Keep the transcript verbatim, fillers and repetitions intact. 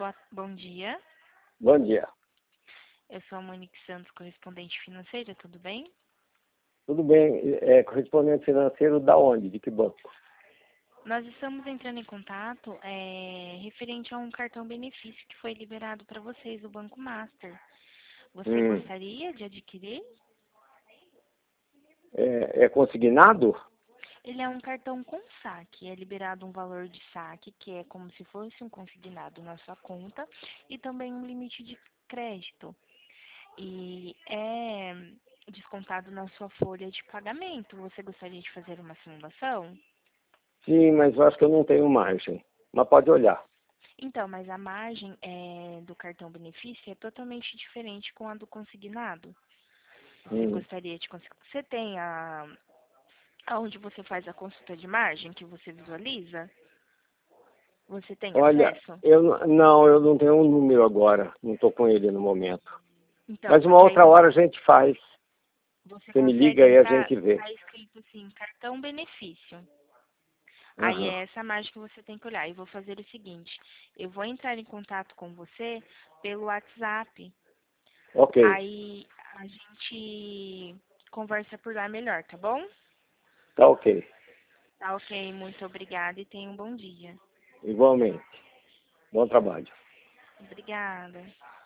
Boa, bom dia. Bom dia. Eu sou a Monique Santos, correspondente financeira, tudo bem? Tudo bem? É correspondente financeiro da onde? De que banco? Nós estamos entrando em contato é, referente a um cartão benefício que foi liberado para vocês do Banco Master. Você Hum, gostaria de adquirir? é, é consignado? Ele é um cartão com saque, é liberado um valor de saque, que é como se fosse um consignado na sua conta, e também um limite de crédito. E é descontado na sua folha de pagamento. Você gostaria de fazer uma simulação? Sim, mas eu acho que eu não tenho margem. Mas pode olhar. Então, mas a margem é, do cartão benefício é totalmente diferente com a do consignado. Você Hum. gostaria de conseguir? Você tem a aonde você faz a consulta de margem que você visualiza? Você tem Olha, acesso? eu n- não, eu não tenho um número agora. Não estou com ele no momento. Então, Mas uma porque aí outra você, hora a gente faz. você Você me consegue liga e a entrar, gente vê. tá escrito assim, cartão benefício. Aí Aham. é essa margem que você tem que olhar. E vou fazer o seguinte, eu vou entrar em contato com você pelo WhatsApp. Ok. Aí a gente conversa por lá melhor, tá bom? Tá ok. Tá ok, muito obrigada e tenha um bom dia. Igualmente. Bom trabalho. Obrigada.